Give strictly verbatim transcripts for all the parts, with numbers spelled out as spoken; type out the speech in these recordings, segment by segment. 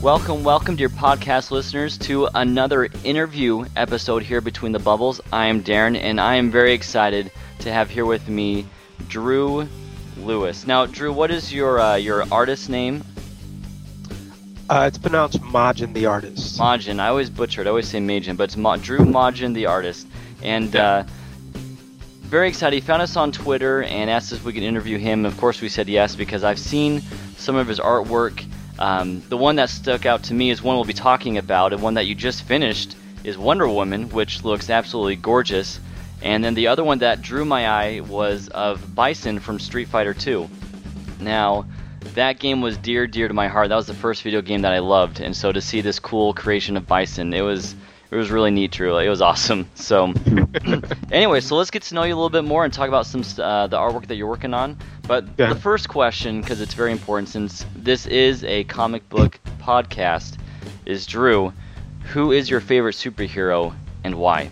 Welcome, welcome, dear podcast listeners, to another interview episode here Between the Bubbles. I am Darren, and I am very excited to have here with me Drew Lewis. Now, Drew, what is your uh, your artist name? Uh, it's pronounced Majin the artist. Majin. I always butcher it. I always say Majin, but it's Ma- Drew Majin the artist. And uh, very excited. He found us on Twitter and asked us if we could interview him. Of course, we said yes because I've seen some of his artwork. Um, the one that stuck out to me is one we'll be talking about, and one that you just finished is Wonder Woman, which looks absolutely gorgeous. And then the other one that drew my eye was of Bison from Street Fighter two. Now, that game was dear, dear to my heart. That was the first video game that I loved, and so to see this cool creation of Bison, it was it was really neat, Drew. It was awesome. So, anyway, so let's get to know you a little bit more and talk about some uh, the artwork that you're working on. But yeah. The first question, because it's very important, since this is a comic book podcast, is Drew, who is your favorite superhero and why?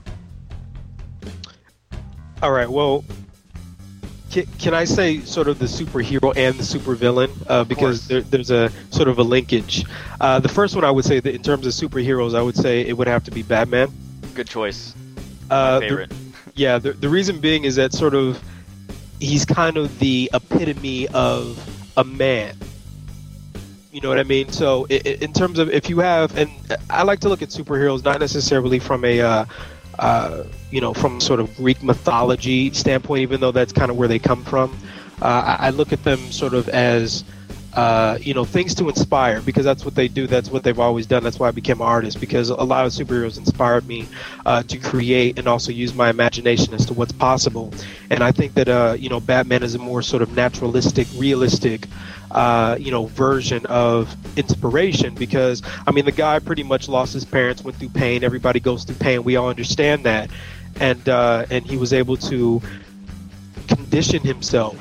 All right, well, can, can I say sort of the superhero and the supervillain? Uh, because there, there's a sort of a linkage. Uh, the first one I would say that in terms of superheroes, I would say it would have to be Batman. Good choice. Uh, My favorite. The, yeah, the, the reason being is that sort of he's kind of the epitome of a man. You know what I mean? So it, it, in terms of if you have, and I like to look at superheroes not necessarily from a, uh, uh, you know, from sort of Greek mythology standpoint, even though that's kind of where they come from. Uh, I, I look at them sort of as, uh, you know, things to inspire, because that's what they do. That's what they've always done. That's why I became an artist, because a lot of superheroes inspired me uh, to create and also use my imagination as to what's possible. And I think that, uh, you know, Batman is a more sort of naturalistic, realistic, uh, you know, version of inspiration, because, I mean, the guy pretty much lost his parents, went through pain. Everybody goes through pain. We all understand that. And, uh, and he was able to condition himself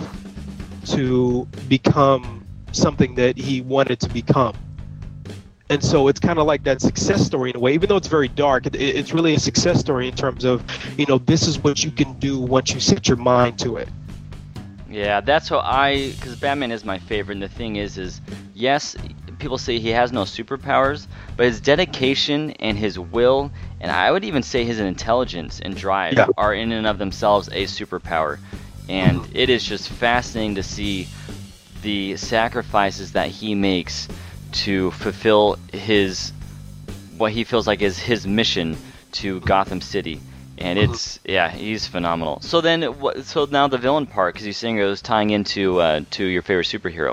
to become something that he wanted to become. And so it's kind of like that success story in a way, even though it's very dark. It, it's really a success story in terms of, you know, this is what you can do once you set your mind to it. Yeah, that's what I, because Batman is my favorite, and the thing is, is yes, people say he has no superpowers, but his dedication and his will, and I would even say his intelligence and drive yeah. are in and of themselves a superpower. And mm-hmm. it is just fascinating to see the sacrifices that he makes to fulfill his, what he feels like is his mission to Gotham City. And it's, yeah, he's phenomenal. So then, what, so now the villain part, because you're saying it was tying into uh, to your favorite superhero.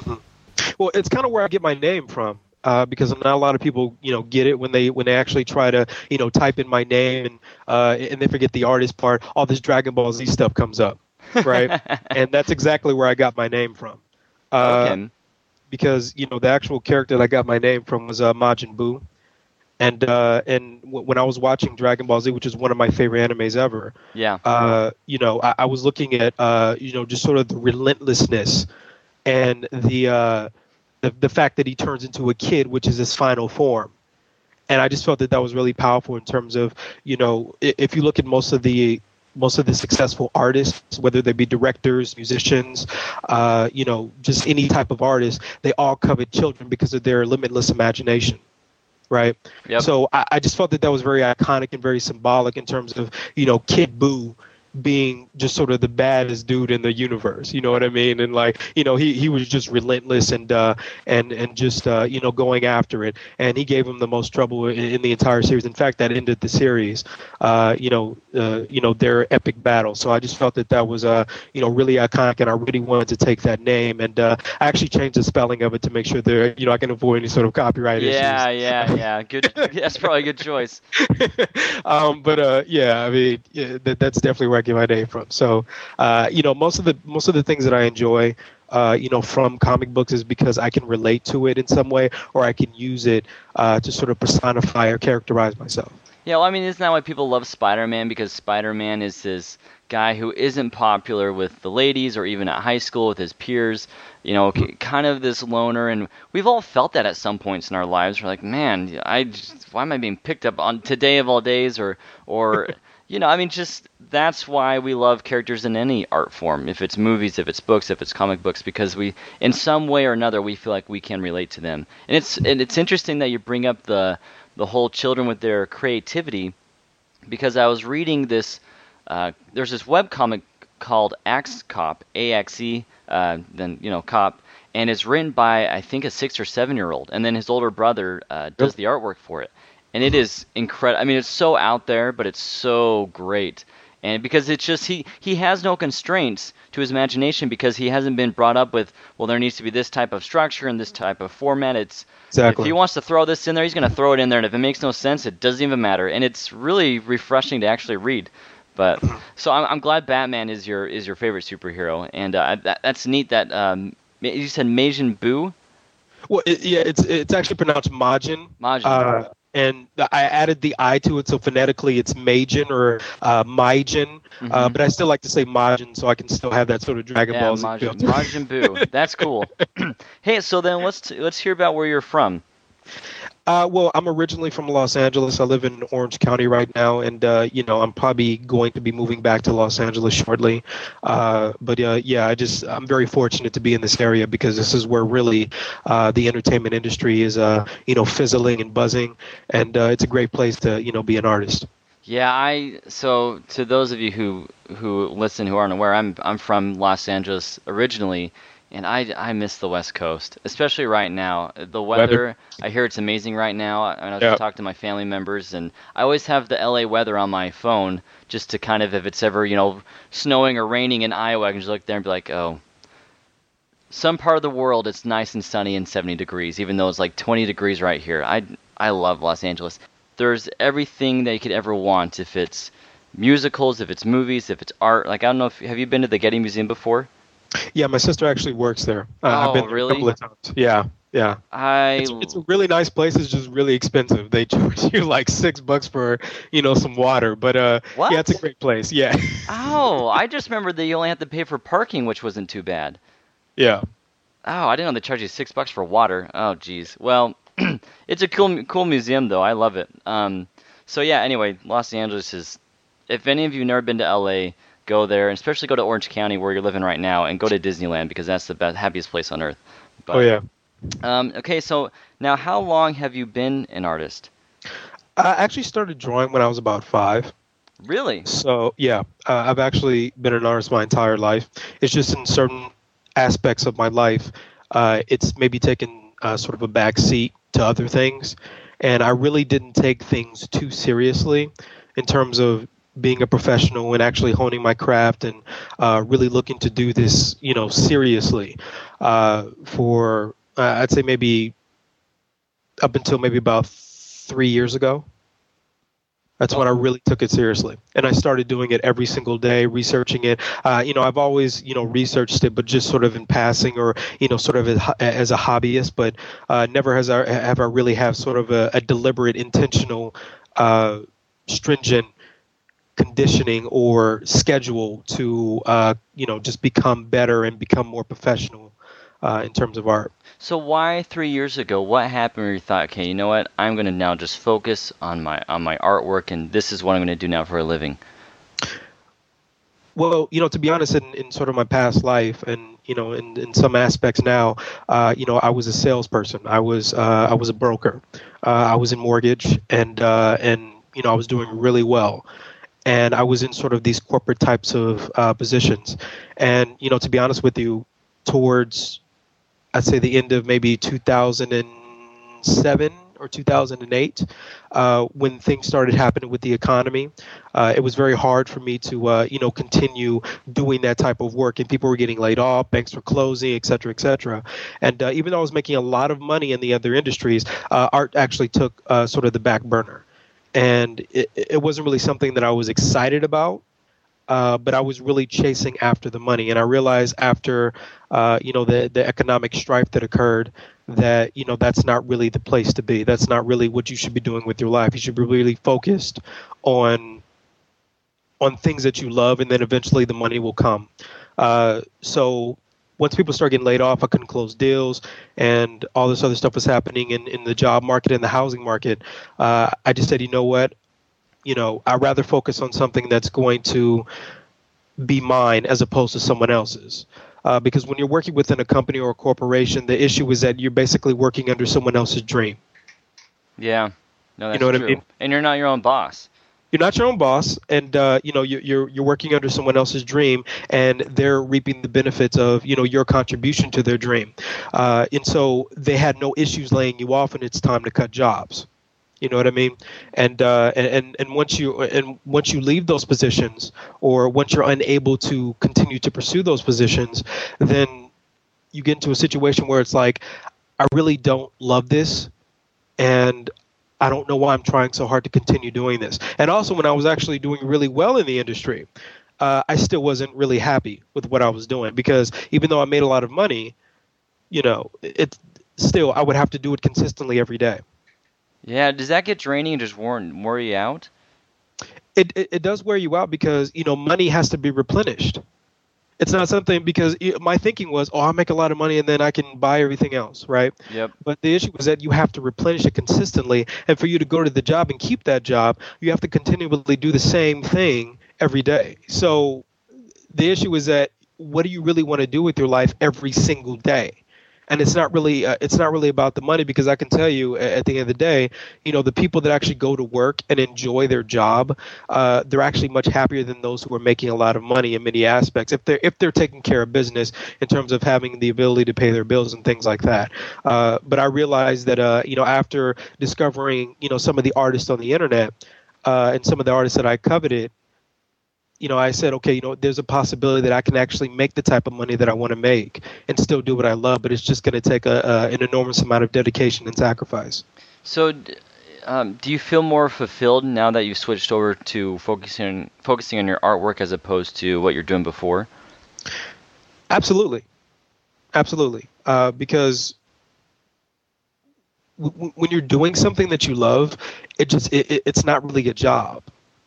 Well, it's kind of where I get my name from, uh, because not a lot of people, you know, get it when they when they actually try to, you know, type in my name and uh, and they forget the artist part. All this Dragon Ball Z stuff comes up, right? And that's exactly where I got my name from. Uh, okay. Because, you know, the actual character that I got my name from was uh, Majin Buu. And uh, and w- when I was watching Dragon Ball Z, which is one of my favorite animes ever, yeah, uh, you know, I, I was looking at, uh, you know, just sort of the relentlessness and the, uh, the the fact that he turns into a kid, which is his final form. And I just felt that that was really powerful in terms of, you know, if you look at most of the most of the successful artists, whether they be directors, musicians, uh, you know, just any type of artist, they all covet children because of their limitless imagination. Right. Yep. So I, I just felt that that was very iconic and very symbolic in terms of, you know, Kid Buu being just sort of the baddest dude in the universe. You know what I mean? And like, you know, he, he was just relentless and uh, and and just, uh, you know, going after it. And he gave him the most trouble in, in the entire series. In fact, that ended the series, uh, you know, uh, you know, their epic battle. So I just felt that that was, uh, you know, really iconic. And I really wanted to take that name. And uh, I actually changed the spelling of it to make sure that, you know, I can avoid any sort of copyright yeah, issues. Yeah, yeah, yeah. Good. That's probably a good choice. um, but uh, yeah, I mean, yeah, that, that's definitely where I get my name from. So, uh, you know, most of the most of the things that I enjoy, uh, you know, from comic books is because I can relate to it in some way, or I can use it uh, to sort of personify or characterize myself. Yeah, well, I mean, isn't that why people love Spider-Man? Because Spider-Man is this guy who isn't popular with the ladies or even at high school with his peers, you know, kind of this loner. And we've all felt that at some points in our lives. We're like, man, I just, why am I being picked up on today of all days? Or, or You know, I mean, just that's why we love characters in any art form. If it's movies, if it's books, if it's comic books, because we, in some way or another, we feel like we can relate to them. And it's and it's interesting that you bring up the the whole children with their creativity, because I was reading this. Uh, there's this webcomic called Axe Cop, A X E, uh, then you know Cop, and it's written by I think a six or seven year old, and then his older brother uh, does Yep. the artwork for it. And it is incredible. I mean, it's so out there, but it's so great. And because it's just he he has no constraints to his imagination, because he hasn't been brought up with, well, there needs to be this type of structure and this type of format. It's Exactly. if he wants to throw this in there, he's going to throw it in there, and if it makes no sense, it doesn't even matter. And it's really refreshing to actually read. But so I'm I'm glad Batman is your is your favorite superhero, and uh, that, that's neat. That um, you said Majin Buu. Well, it, yeah, it's it's actually pronounced Majin. Majin. Uh, and I added the I to it, so phonetically it's Majin or uh, Maijin. Uh, Mhm. but I still like to say Majin, so I can still have that sort of Dragon Yeah, Ball Z Majin, feel. Majin Buu. That's cool. Hey, so then let's t- let's hear about where you're from. Uh, well, I'm originally from Los Angeles. I live in Orange County right now, and uh, you know, I'm probably going to be moving back to Los Angeles shortly. Uh, but uh, yeah, I just I'm very fortunate to be in this area, because this is where really uh, the entertainment industry is, uh, you know, fizzling and buzzing, and uh, it's a great place to you know be an artist. Yeah, I so to those of you who who listen who aren't aware, I'm I'm from Los Angeles originally, and I I miss the West Coast, especially right now. The weather, I hear it's amazing right now. I, I was Yeah. talking to my family members, and I always have the L A weather on my phone, just to kind of, if it's ever you know snowing or raining in Iowa, I can just look there and be like, oh, some part of the world it's nice and sunny and seventy degrees, even though it's like twenty degrees right here. I I love Los Angeles. There's everything that you could ever want. If it's musicals, if it's movies, if it's art. Like I don't know if have you been to the Getty Museum before? Yeah, my sister actually works there. Uh, Oh, I've been there really? a couple of times. Yeah, yeah. I It's, it's a really nice place. It's just really expensive. They charge you like six bucks for, you know, some water. But uh, What? yeah, it's a great place. Yeah, oh, I just remembered that you only have to pay for parking, which wasn't too bad. yeah. Oh, I didn't know they charge you six bucks for water. Oh, geez. Well, it's a cool, cool museum though. I love it. Um, so yeah. Anyway, Los Angeles is. If any of you have never been to L A, go there, and especially go to Orange County where you're living right now, and go to Disneyland, because that's the best, happiest place on earth. But, Oh yeah. Um, okay, so now how long have you been an artist? I actually started drawing when I was about five. Really? So yeah, uh, I've actually been an artist my entire life. It's just in certain aspects of my life, uh, it's maybe taken uh, sort of a back seat to other things, and I really didn't take things too seriously in terms of being a professional and actually honing my craft and uh, really looking to do this, you know, seriously uh, for uh, I'd say maybe up until maybe about three years ago. That's when I really took it seriously, and I started doing it every single day, researching it. Uh, you know, I've always, you know, researched it, but just sort of in passing, or you know, sort of as, as a hobbyist. But uh, never has I have I really have sort of a, a deliberate, intentional, uh, stringent conditioning or schedule to, uh, you know, just become better and become more professional uh, in terms of art. So why three years ago? What happened where you thought, okay, you know what? I'm gonna now just focus on my on my artwork, and this is what I'm gonna do now for a living. Well, you know, to be honest, in, in sort of my past life, and you know, in, in some aspects now, uh, you know, I was a salesperson. I was uh, I was a broker. Uh, I was in mortgage, and uh, and you know, I was doing really well. And I was in sort of these corporate types of uh, positions. And you know, to be honest with you, towards I'd say the end of maybe two thousand seven or two thousand eight, uh, when things started happening with the economy, uh, it was very hard for me to, uh, you know, continue doing that type of work. And people were getting laid off, banks were closing, et cetera, et cetera. And uh, even though I was making a lot of money in the other industries, uh, art actually took uh, sort of the back burner. And it, it wasn't really something that I was excited about. Uh, but I was really chasing after the money, and I realized after, uh, you know, the the economic strife that occurred, that you know that's not really the place to be. That's not really what you should be doing with your life. You should be really focused on on things that you love, and then eventually the money will come. Uh, so once people start getting laid off, I couldn't close deals, and all this other stuff was happening in, in the job market and the housing market. Uh, I just said, you know what? you know, I'd rather focus on something that's going to be mine as opposed to someone else's. Uh, because when you're working within a company or a corporation, the issue is that you're basically working under someone else's dream. Yeah, no, that's you know what true. I mean? And you're not your own boss. You're not your own boss, and uh, you know you're, you're you're working under someone else's dream, and they're reaping the benefits of you know your contribution to their dream. Uh, and so they had no issues laying you off, and it's time to cut jobs. You know what I mean? And uh, and and once you and once you leave those positions, or once you're unable to continue to pursue those positions, then you get into a situation where it's like, I really don't love this, and I don't know why I'm trying so hard to continue doing this. And also, when I was actually doing really well in the industry, uh, I still wasn't really happy with what I was doing, because even though I made a lot of money, you know, it still I would have to do it consistently every day. Yeah, does that get draining and just worry you out? It, it it does wear you out, because you know money has to be replenished. It's not something, because my thinking was, oh, I make a lot of money and then I can buy everything else, right? Yep. But the issue was that you have to replenish it consistently, and for you to go to the job and keep that job, you have to continually do the same thing every day. So the issue is that, what do you really want to do with your life every single day? And it's not really uh, it's not really about the money, because I can tell you at the end of the day, you know, the people that actually go to work and enjoy their job, uh, they're actually much happier than those who are making a lot of money in many aspects, if they're if they're taking care of business in terms of having the ability to pay their bills and things like that. Uh, but I realized that uh, you know after discovering you know some of the artists on the internet uh, and some of the artists that I coveted, you know, I said, okay, you know, there's a possibility that I can actually make the type of money that I want to make and still do what I love, but it's just going to take a, a, an enormous amount of dedication and sacrifice. So um, do you feel more fulfilled now that you've switched over to focusing, focusing on your artwork as opposed to what you're doing before? Absolutely. Absolutely. Uh, because w- when you're doing something that you love, it just it, it, it's not really a job.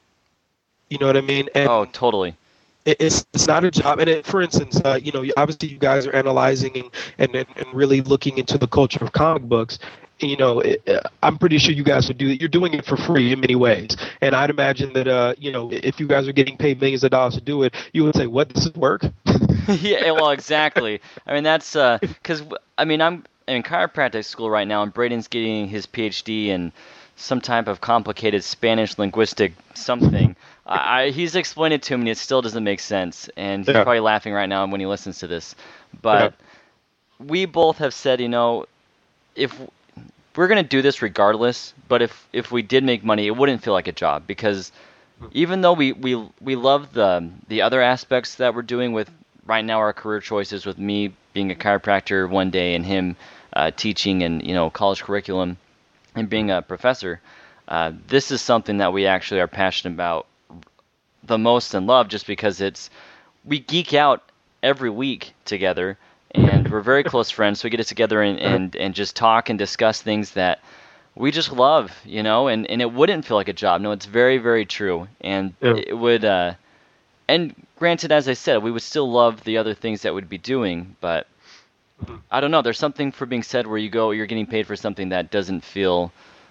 You know what I mean? And oh, totally. It, it's it's not a job. And it, for instance, uh, you know, obviously you guys are analyzing and, and, and really looking into the culture of comic books. You know, it, uh, I'm pretty sure you guys would do it. You're doing it for free in many ways. And I'd imagine that, uh, you know, if you guys are getting paid millions of dollars to do it, you would say, what, this is work? Yeah, well, exactly. I mean, that's because, uh, I mean, I'm in chiropractic school right now, and Braden's getting his P H D in some type of complicated Spanish linguistic something. I, he's explained it to me, and it still doesn't make sense, and he's yeah. probably laughing right now when he listens to this. But yeah. we both have said, you know, if we're going to do this regardless, but if, if we did make money, it wouldn't feel like a job, because even though we, we, we love the the other aspects that we're doing with right now our career choices, with me being a chiropractor one day and him uh, teaching and, you know, college curriculum and being a professor, uh, this is something that we actually are passionate about the most and love, just because it's we geek out every week together, and we're very close friends, so we get it together and, and, and just talk and discuss things that we just love, you know, and, and it wouldn't feel like a job. No, it's very, very true. And yeah. it would uh and granted, as I said, we would still love the other things that we'd be doing, but I don't know, there's something for being said where you go, you're getting paid for something that doesn't feel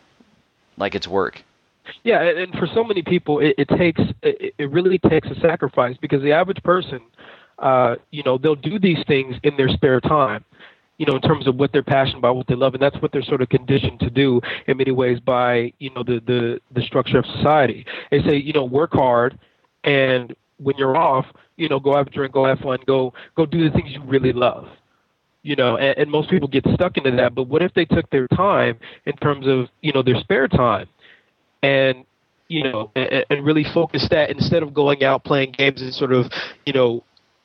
like it's work. Yeah, and for so many people, it, it takes it, it really takes a sacrifice, because the average person, uh, you know, they'll do these things in their spare time, you know, in terms of what they're passionate about, what they love, and that's what they're sort of conditioned to do in many ways by, you know, the the, the structure of society. They say, you know, work hard, and when you're off, you know, go have a drink, go have fun, go go do the things you really love. You know, and, and most people get stuck into that. But what if they took their time in terms of, you know, their spare time, and, you know, and, and really focus that, instead of going out playing games and sort of, you know,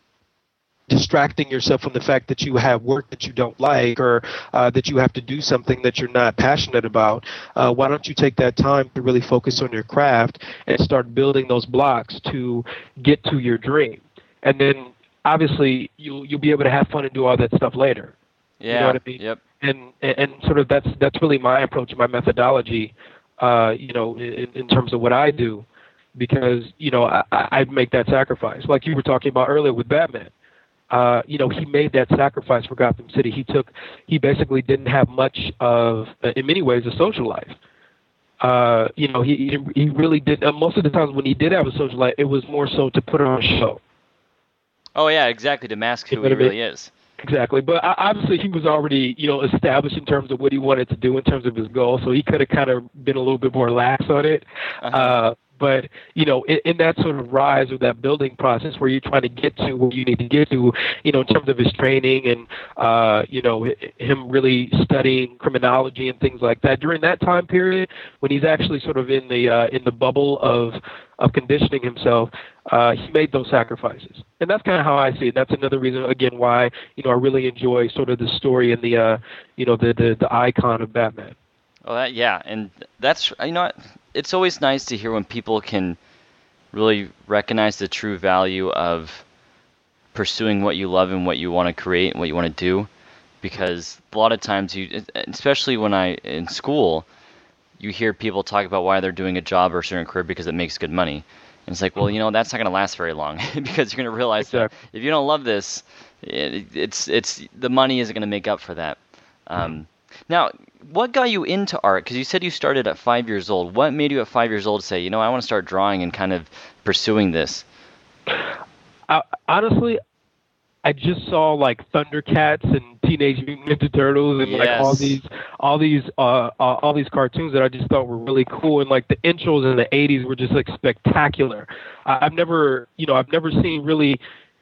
distracting yourself from the fact that you have work that you don't like, or uh, that you have to do something that you're not passionate about. Uh, why don't you take that time to really focus on your craft and start building those blocks to get to your dream? And then obviously you'll, you'll be able to have fun and do all that stuff later. Yeah. You know what I mean? Yep. And, and, and sort of that's, that's really my approach, my methodology, uh, you know, in, in terms of what I do, because, you know, I, I make that sacrifice. Like you were talking about earlier with Batman. Uh, you know, he made that sacrifice for Gotham City. He took, he basically didn't have much of, in many ways, a social life. Uh, you know, he he really did. Uh, most of the times when he did have a social life, it was more so to put on a show. Oh yeah, exactly, to mask who You know he what I mean? really is. Exactly, but uh, obviously he was already, you know, established in terms of what he wanted to do in terms of his goal, so he could have kind of been a little bit more lax on it. Uh-huh. Uh, but you know, in, in that sort of rise or that building process where you're trying to get to where you need to get to, you know, in terms of his training and uh, you know, him really studying criminology and things like that. During that time period, when he's actually sort of in the uh, in the bubble of of conditioning himself, uh, he made those sacrifices, and that's kind of how I see it. That's another reason, again, why you know I really enjoy sort of the story and the uh, you know the, the the icon of Batman. Oh, that, yeah, and that's, you know, it's always nice to hear when people can really recognize the true value of pursuing what you love and what you want to create and what you want to do, because a lot of times you, especially when I in school, you hear people talk about why they're doing a job or a certain career because it makes good money. And it's like, well, you know, that's not going to last very long because you're going to realize Exactly. that if you don't love this, it, it's it's the money isn't going to make up for that. Um, now, what got you into art? Because you said you started at five years old. What made you at five years old say, you know, I want to start drawing and kind of pursuing this? I, honestly, I just saw like Thundercats and Teenage Mutant Ninja Turtles and Yes. like all these all these uh, uh all these cartoons that I just thought were really cool, and like the intros in the eighties were just like spectacular. I, I've never you know I've never seen really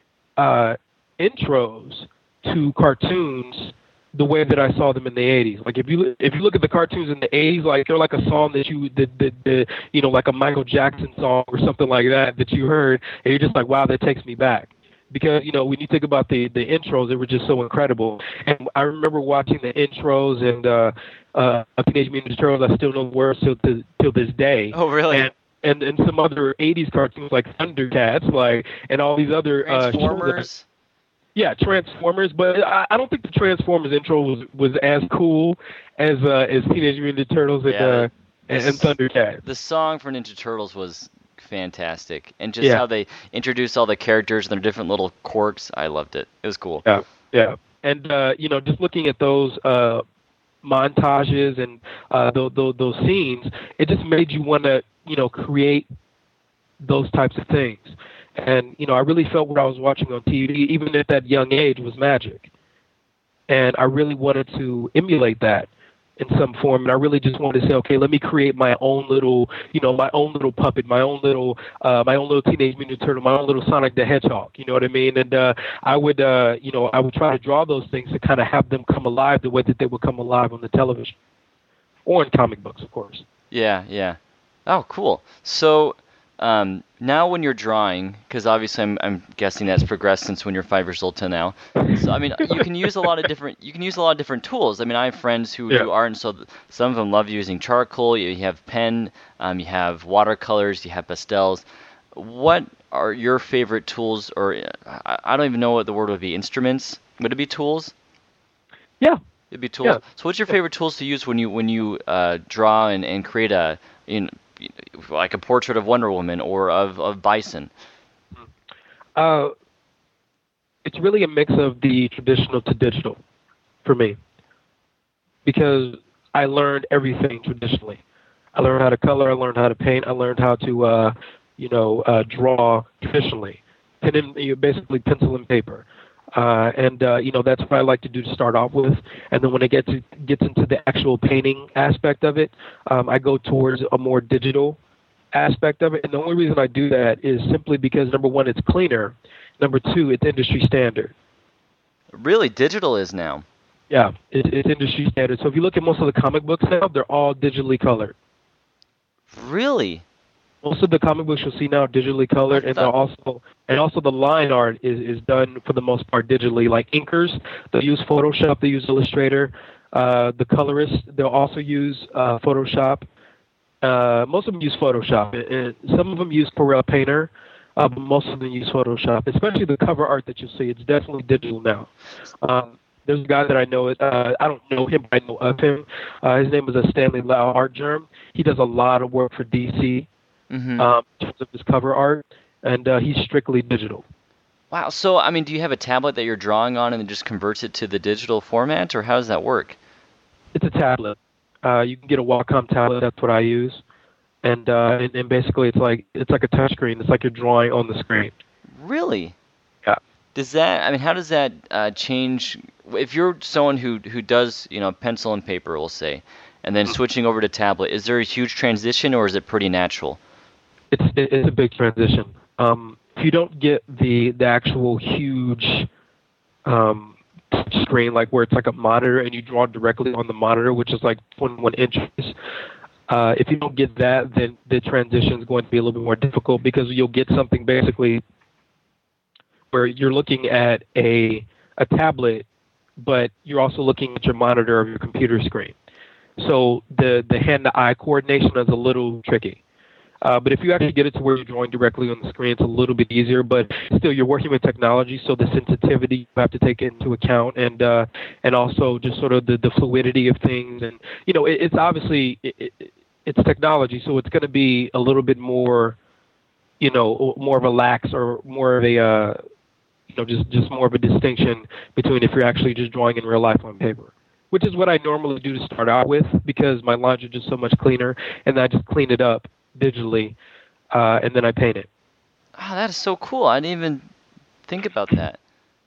uh intros to cartoons the way that I saw them in the eighties. Like if you if you look at the cartoons in the eighties, like they're like a song that you the, the, the you know like a Michael Jackson song or something like that that you heard, and you're just like, wow, that takes me back. Because, you know, when you think about the, the intros, they were just so incredible. And I remember watching the intros and uh, uh, Teenage Mutant Ninja Turtles. I still know the words till, to, till this day. Oh, really? And, and and some other eighties cartoons like Thundercats, like, and all these other uh, Transformers? shows that, yeah, Transformers. But I, I don't think the Transformers intro was, was as cool as uh, as Teenage Mutant Ninja Turtles and, Yeah, uh, and, and Thundercats. The song for Ninja Turtles was fantastic, and just Yeah. how they introduced all the characters and their different little quirks. I loved it. It was cool. Yeah, yeah. And, uh, you know, just looking at those uh, montages and uh, those, those, those scenes, it just made you want to, you know, create those types of things. And, you know, I really felt what I was watching on T V, even at that young age, was magic. And I really wanted to emulate that in some form, and I really just wanted to say, okay, let me create my own little, you know, my own little puppet, my own little, uh, my own little Teenage Mutant Turtle, my own little Sonic the Hedgehog. You know what I mean? And uh, I would, uh, you know, I would try to draw those things to kind of have them come alive the way that they would come alive on the television, or in comic books, of course. Yeah, yeah. Oh, cool. So um, now when you're drawing, because obviously I'm, I'm guessing that's progressed since when you're five years old to now. So I mean, you can use a lot of different you can use a lot of different tools. I mean, I have friends who Yeah. do art, and so th- some of them love using charcoal. You, you have pen, um, you have watercolors, you have pastels. What are your favorite tools, or uh, I, I don't even know what the word would be. Instruments? Would it be tools? Yeah. It'd be tools. Yeah. So what's your favorite tools to use when you when you uh, draw and, and create a in like a portrait of Wonder Woman or of, of Bison? Uh, it's really a mix of the traditional to digital for me, because I learned everything traditionally. I learned how to color, I learned how to paint, I learned how to, uh, you know, uh, draw traditionally, pen and, you know, basically pencil and paper. Uh, and, uh, you know, that's what I like to do to start off with. And then when it gets, to, gets into the actual painting aspect of it, um, I go towards a more digital aspect of it. And the only reason I do that is simply because, number one, it's cleaner. Number two, it's industry standard. Really, digital is now. Yeah, it, it's industry standard. So if you look at most of the comic books now, they're all digitally colored. Really? Most of the comic books you'll see now are digitally colored, and they're also and also the line art is, is done for the most part digitally. Like inkers, they'll use Photoshop, they use Illustrator. Uh, the colorists, they'll also use uh, Photoshop. Uh, most of them use Photoshop. And some of them use Corel Painter, uh, but most of them use Photoshop. Especially the cover art that you see, it's definitely digital now. Um, there's a guy that I know. Uh, I don't know him, but I know of him. Uh, his name is uh, Stanley Lau Art Germ. He does a lot of work for D C. Mm-hmm. Um, in terms of his cover art, and uh, he's strictly digital. Wow. So, I mean, do you have a tablet that you're drawing on and then just converts it to the digital format, or how does that work? It's a tablet. Uh, you can get a Wacom tablet. That's what I use, and, uh, and and basically it's like it's like a touch screen. It's like you're drawing on the screen. Really? Yeah. Does that? I mean, how does that uh, change? If you're someone who who does, you know, pencil and paper, we'll say, and then switching over to tablet, is there a huge transition, or is it pretty natural? It's it's a big transition. Um, if you don't get the the actual huge um, screen, like where it's like a monitor and you draw directly on the monitor, which is like twenty-one inches. Uh, if you don't get that, then the transition is going to be a little bit more difficult because you'll get something basically where you're looking at a a tablet, but you're also looking at your monitor of your computer screen. So the the hand-to-eye coordination is a little tricky. Uh, but if you actually get it to where you're drawing directly on the screen, it's a little bit easier. But still, you're working with technology, so the sensitivity you have to take into account, and uh, and also just sort of the, the fluidity of things. And you know, it, it's obviously it, it, it's technology, so it's going to be a little bit more, you know, more relaxed or more of a uh, you know, just just more of a distinction between if you're actually just drawing in real life on paper, which is what I normally do to start out with because my lines are just so much cleaner, and I just clean it up digitally, uh, and then I paint it. Oh, that is so cool. I didn't even think about that.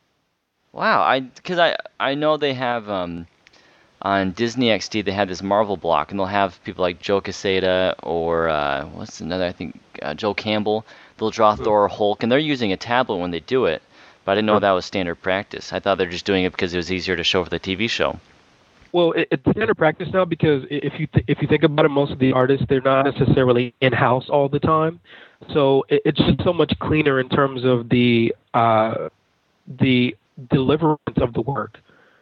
Wow, I because I I know they have um, on Disney X D they have this Marvel block, and they'll have people like Joe Quesada or uh, what's another? I think uh, Joe Campbell. They'll draw Thor or Hulk, and they're using a tablet when they do it. But I didn't know that was standard practice. I thought they're just doing it because it was easier to show for the T V show. Well, it, it's standard practice now because if you th- if you think about it, most of the artists, they're not necessarily in-house all the time. So it, it's just so much cleaner in terms of the uh, the deliverance of the work.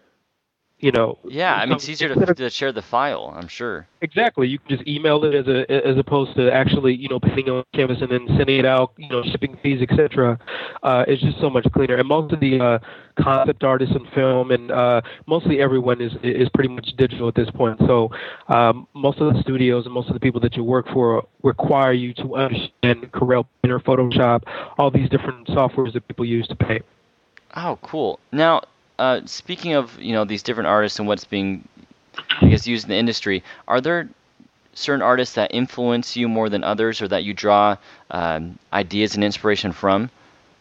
You know. Yeah, I mean, it's easier to, to share the file, I'm sure. Exactly. You can just email it as a as opposed to actually, you know, painting on canvas and then sending it out, you know, shipping fees, et cetera. Uh, it's just so much cleaner. And most of the uh, concept artists in film and uh, mostly everyone is is pretty much digital at this point. So um, most of the studios and most of the people that you work for require you to understand Corel Painter, Photoshop, all these different softwares that people use to paint. Oh, cool. Now, Uh, speaking of, you know, these different artists and what's being, I guess, used in the industry, are there certain artists that influence you more than others or that you draw um, ideas and inspiration from?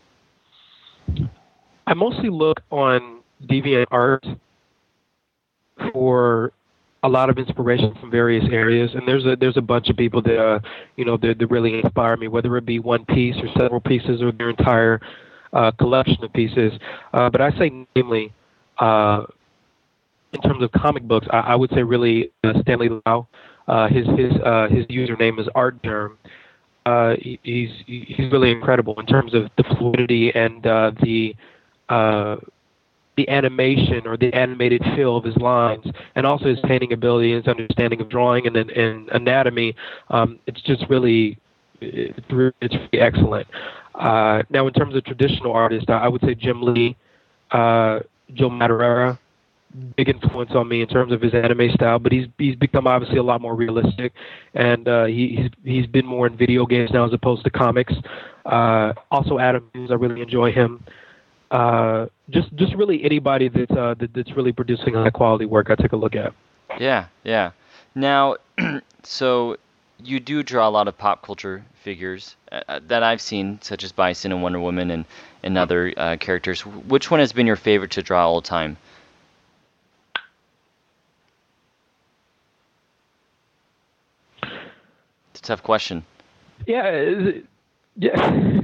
I mostly look on DeviantArt for a lot of inspiration from various areas, and there's a there's a bunch of people that uh, you know that, that really inspire me, whether it be one piece or several pieces or their entire Uh, collection of pieces, uh, but I say namely, uh, in terms of comic books, I, I would say really uh, Stanley Lau. Uh, his his uh, his username is ArtGerm. Uh, he, he's he's really incredible in terms of the fluidity and uh, the uh, the animation or the animated feel of his lines, and also his painting ability and his understanding of drawing and and anatomy. Um, it's just really it's really, it's really excellent. Uh, now, in terms of traditional artists, I would say Jim Lee, uh, Joe Madureira, big influence on me in terms of his anime style. But he's he's become obviously a lot more realistic, and uh, he, he's he's been more in video games now as opposed to comics. Uh, also, Adam Hughes, I really enjoy him. Uh, just just really anybody that's uh, that, that's really producing high quality work, I take a look at. Yeah, yeah. Now, so. You do draw a lot of pop culture figures uh, that I've seen, such as Bison and Wonder Woman and, and other uh, characters. Which one has been your favorite to draw all the time? It's a tough question. Yeah, yeah.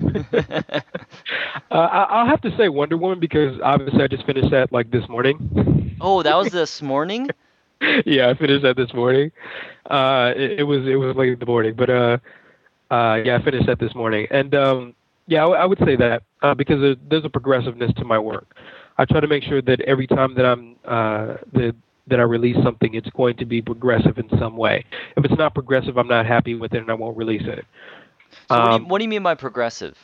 uh, I'll have to say Wonder Woman because obviously I just finished that like this morning. Oh, that was this morning? Yeah, I finished that this morning. Uh, it, it was it was late in the morning, but uh, uh, yeah, I finished that this morning, and um, yeah, I, w- I would say that uh, because there, there's a progressiveness to my work. I try to make sure that every time that I'm uh, that that I release something, it's going to be progressive in some way. If it's not progressive, I'm not happy with it, and I won't release it. So, um, what, do you, what do you mean by progressive?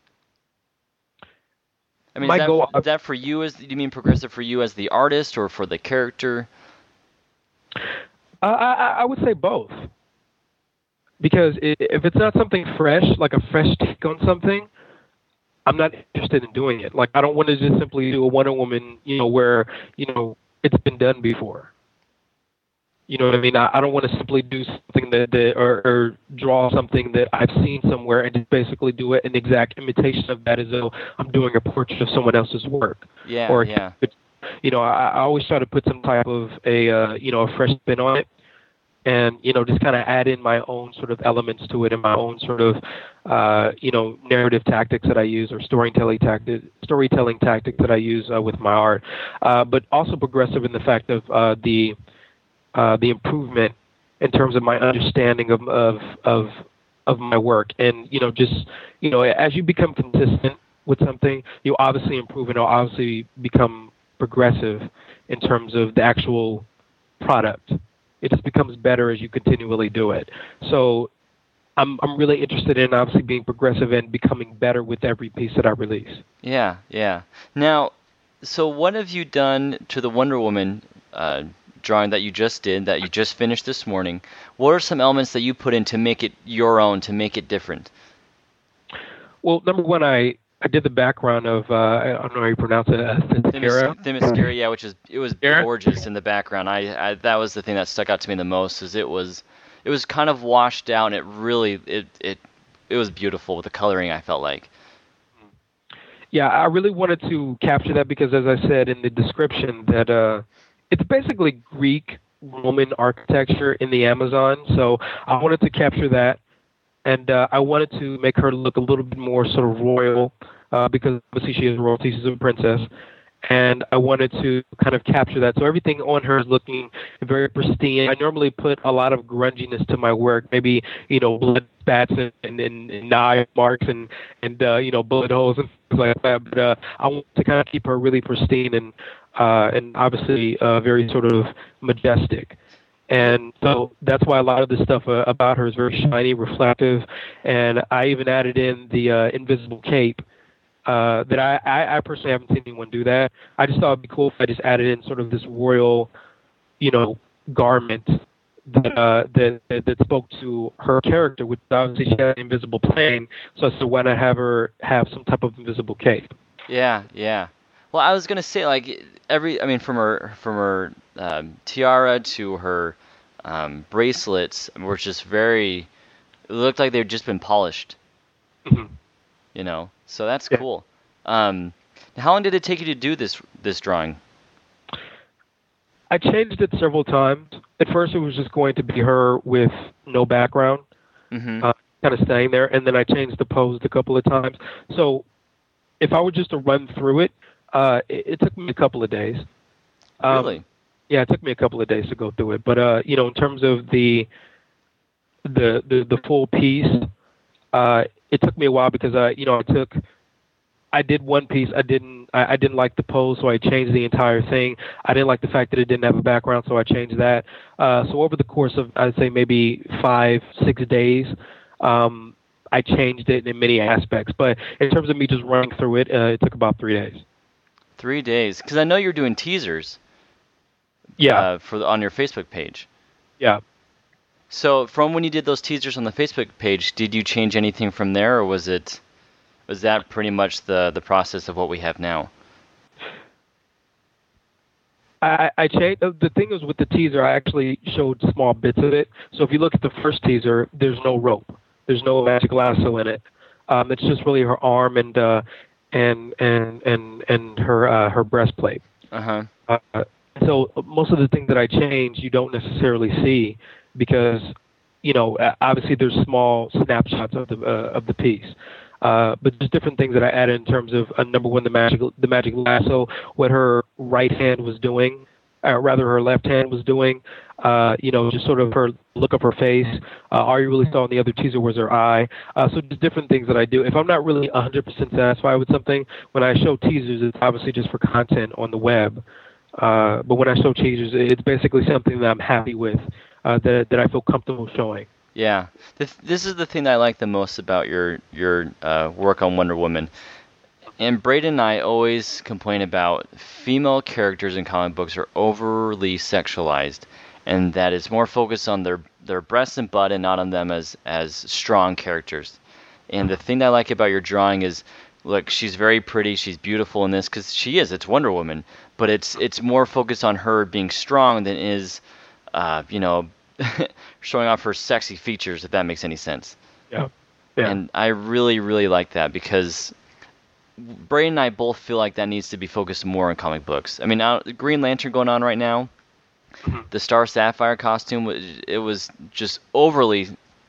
I mean, is that, goal, is that for you as do you mean progressive for you as the artist or for the character? Uh, I, I would say both, because if it's not something fresh, like a fresh take on something, I'm not interested in doing it. Like I don't want to just simply do a Wonder Woman, you know, where you know it's been done before. You know what I mean? I, I don't want to simply do something that, that or, or draw something that I've seen somewhere and just basically do it an exact imitation of that as though I'm doing a portrait of someone else's work. Yeah, Or, yeah. you know, I, I always try to put some type of a, uh, you know, a fresh spin on it. And, you know, just kind of add in my own sort of elements to it and my own sort of, uh, you know, narrative tactics that I use or storytelling tactic, storytelling tactics that I use uh, with my art. Uh, but also progressive in the fact of uh, the uh, the improvement in terms of my understanding of, of of of my work. And, you know, just, you know, as you become consistent with something, you obviously improve and it'll obviously become progressive in terms of the actual product. It just becomes better as you continually do it. So I'm I'm really interested in obviously being progressive and becoming better with every piece that I release. Yeah, yeah. Now, so what have you done to the Wonder Woman uh, drawing that you just did, that you just finished this morning? What are some elements that you put in to make it your own, to make it different? Well, number one, I, I did the background of, uh, I don't know how you pronounce it, uh, Themyscira. Themyscira, yeah, which is, it was Themyscira? gorgeous in the background. I, I that was the thing that stuck out to me the most, is it was it was kind of washed out, and it really it it it was beautiful with the coloring, I felt like. Yeah, I really wanted to capture that because, as I said in the description, that uh, it's basically Greek Roman architecture in the Amazon. So I wanted to capture that, and uh, I wanted to make her look a little bit more sort of royal uh, because obviously she is royalty, she's a princess. And I wanted to kind of capture that. So everything on her is looking very pristine. I normally put a lot of grunginess to my work, maybe, you know, blood spats and, and, and knife marks and, and uh, you know, bullet holes and things like that. But uh, I want to kind of keep her really pristine and, uh, and obviously uh, very sort of majestic. And so that's why a lot of the stuff uh, about her is very shiny, reflective. And I even added in the uh, invisible cape. Uh, that I, I, I personally haven't seen anyone do that. I just thought it'd be cool if I just added in sort of this royal, you know, garment that uh, that, that that spoke to her character, which obviously she had an invisible plane. So I said, why not have her have some type of invisible cape? Yeah, yeah. Well, I was gonna say, like, every, I mean, from her from her um, tiara to her um, bracelets were just very. It looked like they'd just been polished. Mm-hmm. You know, so that's Yeah. cool. Um, how long did it take you to do this this drawing? I changed it several times. At first, it was just going to be her with no background, Mm-hmm. uh, kind of staying there, and then I changed the pose a couple of times. So if I were just to run through it, uh, it, it took me a couple of days. Um, Really? Yeah, it took me a couple of days to go through it. But uh, you know, in terms of the the the, the full piece, uh, it took me a while because I, you know, I took, I did one piece. I didn't, I, I didn't like the pose, so I changed the entire thing. I didn't like the fact that it didn't have a background, so I changed that. Uh, so over the course of, I'd say maybe five, six days, um, I changed it in many aspects. But in terms of me just running through it, uh, it took about three days. Three days? Because I know you're doing teasers. Yeah. Uh, for the, on your Facebook page. Yeah. So from when you did those teasers on the Facebook page, did you change anything from there, or was it was that pretty much the the process of what we have now? I, I changed. The thing is with the teaser, I actually showed small bits of it. So if you look at the first teaser, there's no rope, there's no magic lasso in it. Um, it's just really her arm and uh, and and and and her uh, her breastplate. Uh-huh. Uh So most of the things that I change, you don't necessarily see because, you know, obviously there's small snapshots of the uh, of the piece. Uh, but there's different things that I added in terms of uh, number one, the magic the magic lasso, what her right hand was doing, uh, rather her left hand was doing. Uh, you know, just sort of her look of her face. Uh, all you really saw in the other teaser was her eye. Uh, so just different things that I do. If I'm not really one hundred percent satisfied with something, when I show teasers, it's obviously just for content on the web. Uh, but when I show teasers, it's basically something that I'm happy with, uh, that that I feel comfortable showing. Yeah, this, this is the thing that I like the most about your your uh, work on Wonder Woman. And Braden and I always complain about female characters in comic books are overly sexualized, and that it's more focused on their their breasts and butt and not on them as as strong characters. And the thing that I like about your drawing is, look, she's very pretty, she's beautiful in this because she is. It's Wonder Woman, but it's it's more focused on her being strong than is uh, you know, showing off her sexy features, if that makes any sense. Yeah. Yeah. And I really, really like that because Braden and I both feel like that needs to be focused more on comic books. I mean, now, Green Lantern going on right now, Mm-hmm. the Star Sapphire costume, it was just overly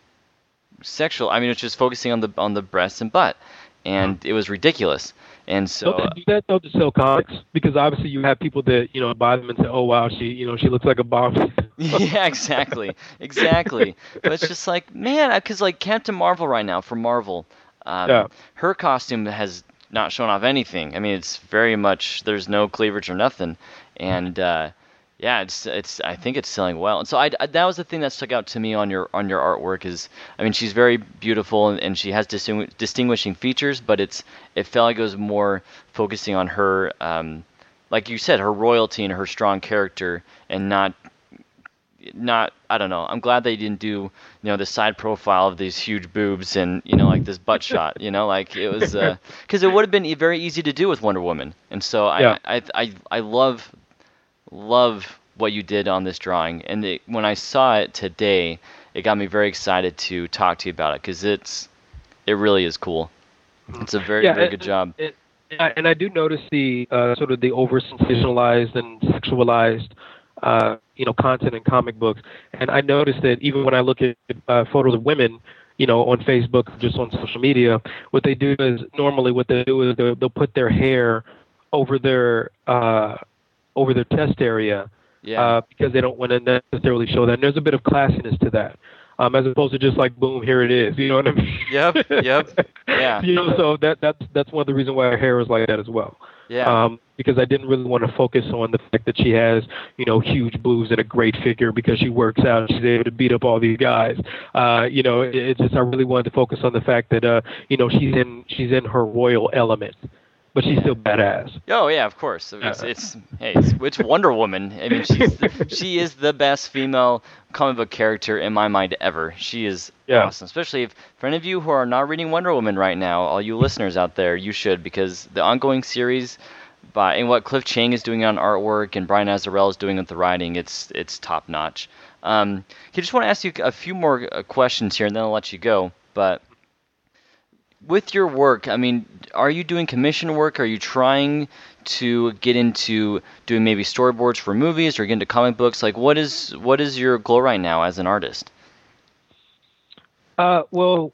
sexual. I mean, it's just focusing on the on the breasts and butt, and Mm-hmm. it was ridiculous. And so, Don't they do that though to sell comics? Because obviously you have people that you know buy them and say, "Oh wow, she you know she looks like a bomb." yeah, exactly, exactly. But it's just like, man, because like Captain Marvel right now for Marvel, um, Yeah. her costume has not shown off anything. I mean, it's very much there's no cleavage or nothing, and uh, yeah, it's it's I think it's selling well. And so I, I- that was the thing that stuck out to me on your on your artwork is, I mean, she's very beautiful and, and she has distingu- distinguishing features, but it's it felt like it was more focusing on her, um, like you said, her royalty and her strong character, and not not I don't know. I'm glad they didn't do you know the side profile of these huge boobs and you know like this butt shot. You know, like it was because it would have been e- very easy to do with Wonder Woman. And so I Yeah. I I, I love love what you did on this drawing. And it, when I saw it today, it got me very excited to talk to you about it because it's it really is cool. It's a very Yeah, very and- good job. and, and I, and I do notice the uh, sort of the over sensationalized and sexualized, uh, you know, content in comic books. And I noticed that even when I look at uh, photos of women, you know, on Facebook, just on social media, what they do is normally what they do is they'll, they'll put their hair over their uh, over their chest area Yeah. uh, because they don't want to necessarily show that. And there's a bit of classiness to that. Um, as opposed to just like boom, here it is. You know what I mean? Yep, yep, yeah. You know, so that that's that's one of the reasons why her hair is like that as well. Yeah. Um, because I didn't really want to focus on the fact that she has, you know, huge boobs and a great figure because she works out and she's able to beat up all these guys. Uh, you know, it, it's just I really wanted to focus on the fact that uh, you know, she's in she's in her royal element, but she's still badass. Oh yeah, of course. It's, it's hey, it's, it's Wonder Woman. I mean, she's the, she is the best female comic book character in my mind ever. She is Yeah. awesome. Especially if for any of you who are not reading Wonder Woman right now, all you listeners out there, you should because the ongoing series by and what Cliff Chang is doing on artwork and Brian Azzarello is doing with the writing, it's it's top notch. Um, I just want to ask you a few more uh, questions here, and then I'll let you go. But with your work, I mean, are you doing commission work? Are you trying to get into doing maybe storyboards for movies or get into comic books? Like, what is what is your goal right now as an artist? Uh, well,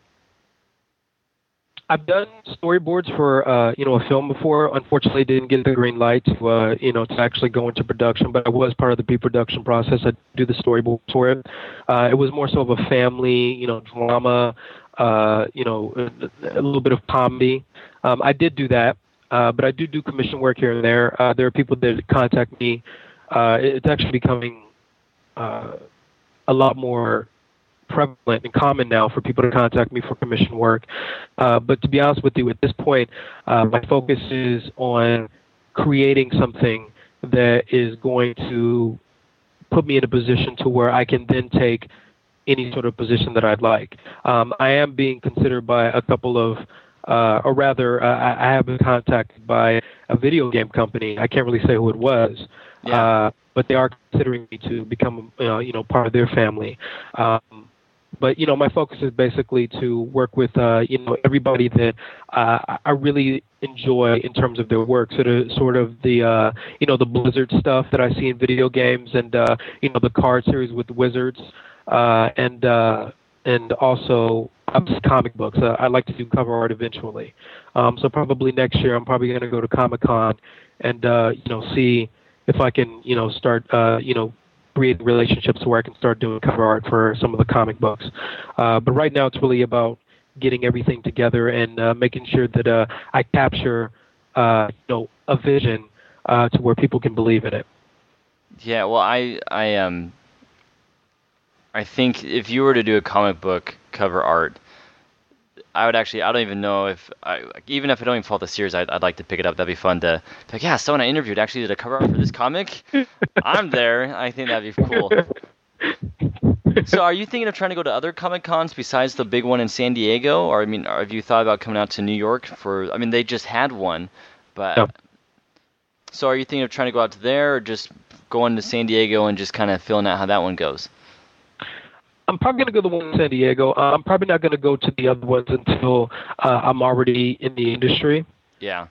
I've done storyboards for uh, you know a film before. Unfortunately, didn't get the green light to uh, you know to actually go into production. But I was part of the pre-production process. I do the storyboards for it. Uh, it was more so of a family, you know, drama. Uh, you know, a, a little bit of comedy. Um, I did do that, uh, but I do do commission work here and there. Uh, there are people that contact me. Uh, it's actually becoming uh, a lot more prevalent and common now for people to contact me for commission work. Uh, but to be honest with you, at this point, uh, my focus is on creating something that is going to put me in a position to where I can then take any sort of position that I'd like. Um, I am being considered by a couple of, uh, or rather, uh, I I have been contacted by a video game company. I can't really say who it was, Yeah. uh, but they are considering me to become, uh, you know, part of their family. Um, but you know, my focus is basically to work with, uh, you know, everybody that uh, I really enjoy in terms of their work. So the sort of the, uh, you know, the Blizzard stuff that I see in video games, and uh, you know, the card series with the Wizards. Uh, and uh, and also uh, comic books. Uh, I'd like to do cover art eventually. Um, so probably next year, I'm probably going to go to Comic Con and uh, you know see if I can you know start uh, you know create relationships where I can start doing cover art for some of the comic books. Uh, but right now, it's really about getting everything together and uh, making sure that uh, I capture uh, you know a vision uh, to where people can believe in it. Yeah. Well, I I um. I think if you were to do a comic book cover art, I would actually, I don't even know if, I, even if I don't even follow the series, I'd, I'd like to pick it up. That'd be fun to, like, yeah, someone I interviewed actually did a cover art for this comic. I'm there. I think that'd be cool. So are you thinking of trying to go to other Comic Cons besides the big one in San Diego? Or, I mean, have you thought about coming out to New York for, I mean, they just had one, but, Yeah. so are you thinking of trying to go out to there or just going to San Diego and just kind of feeling out how that one goes? I'm probably going to go to the one in San Diego. Uh, I'm probably not going to go to the other ones until uh, I'm already in the industry. Yeah.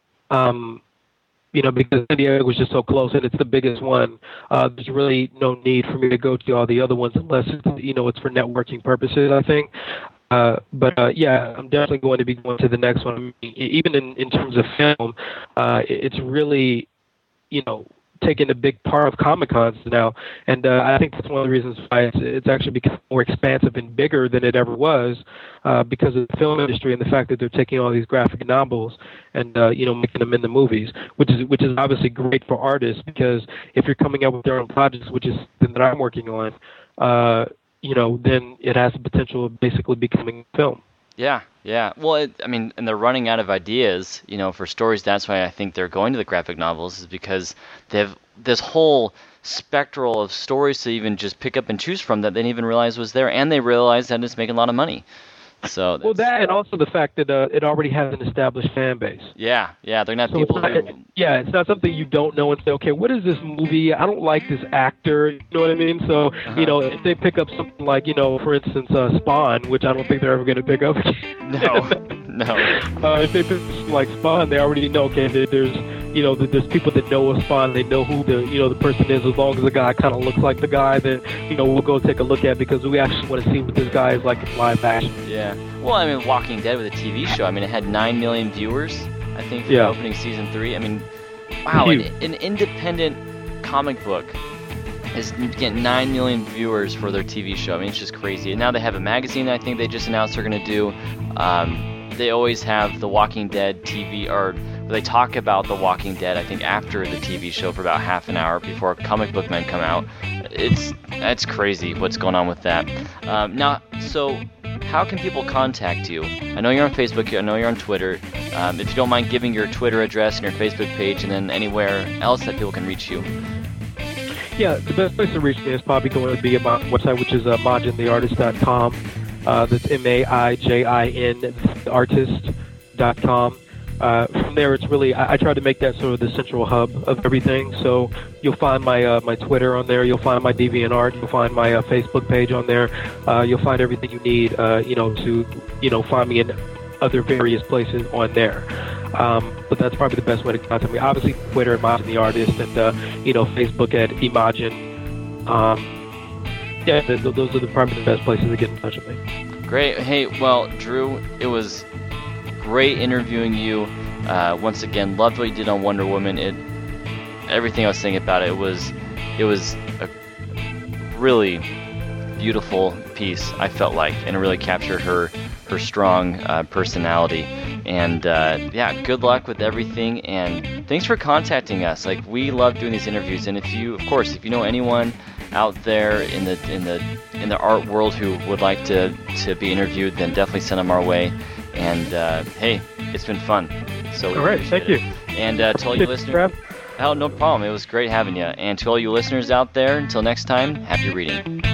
Um, you know, because San Diego was just so close and it's the biggest one. Uh, there's really no need for me to go to all the other ones unless, it's, you know, it's for networking purposes, I think. Uh, but, uh, yeah, I'm definitely going to be going to the next one. I mean, even in, in terms of film, uh, it's really, you know, taken a big part of Comic-Cons now. And uh, I think that's one of the reasons why it's, it's actually become more expansive and bigger than it ever was uh, because of the film industry and the fact that they're taking all these graphic novels and, uh, you know, making them into movies, which is which is obviously great for artists because if you're coming up with their own projects, which is something that I'm working on, uh, you know, then it has the potential of basically becoming film. Yeah, yeah. Well, it, I mean, and they're running out of ideas, you know, for stories. That's why I think they're going to the graphic novels, is because they have this whole spectral of stories to even just pick up and choose from that they didn't even realize was there, and they realize that it's making a lot of money. So well, that and also the fact that uh, it already has an established fan base. Yeah, yeah, they're not so people it's not, who. Yeah, it's not something you don't know and say, okay, what is this movie? I don't like this actor. You know what I mean? So Uh-huh. you know, if they pick up something like, you know, for instance, uh, Spawn, which I don't think they're ever going to pick up. No, no. Uh, if they pick something like Spawn, they already know. Okay, there, there's you know, there's people that know of Spawn. They know who the you know the person is. As long as the guy kind of looks like the guy, then you know we'll go take a look at because we actually want to see what this guy is like in live action. Yeah. Well, I mean, Walking Dead with a T V show. I mean, it had nine million viewers, I think, for Yeah. the opening season three. I mean, wow, an, an independent comic book is getting nine million viewers for their T V show. I mean, it's just crazy. And now they have a magazine that I think they just announced they're going to do. Um, they always have the Walking Dead T V, or they talk about the Walking Dead, I think, after the T V show for about half an hour before Comic Book Men come out. It's that's crazy what's going on with that. Um, now, so how can people contact you? I know you're on Facebook, I know you're on Twitter. Um, if you don't mind giving your Twitter address and your Facebook page, and then anywhere else that people can reach you. Yeah, the best place to reach me is probably going to be at my website, which is uh, majin the artist dot com. Uh, that's M A I J I N, the artist dot com. Uh, from there, it's really, I, I try to make that sort of the central hub of everything. So you'll find my uh, my Twitter on there. You'll find my DeviantArt. You'll find my uh, Facebook page on there. Uh, you'll find everything you need, uh, you know, to, you know, find me in other various places on there. Um, but that's probably the best way to contact me. Obviously, Twitter at Majin the Artist, and, uh, you know, Facebook at Imagine. Um, yeah, th- th- those are the, probably the best places to get in touch with me. Great. Hey, well, Drew, it was great interviewing you. Uh, once again, loved what you did on Wonder Woman. It, everything I was saying about it, it was, it was a really beautiful piece, I felt like, and it really captured her, her strong uh, personality. And uh, yeah, good luck with everything, and thanks for contacting us. Like, we love doing these interviews, and if you, of course, if you know anyone out there in the in the in the art world who would like to to be interviewed, then definitely send them our way. And uh, hey, it's been fun. So all right, thank you. And uh, to all you listeners, oh, no problem. It was great having you. And to all you listeners out there, until next time, happy reading.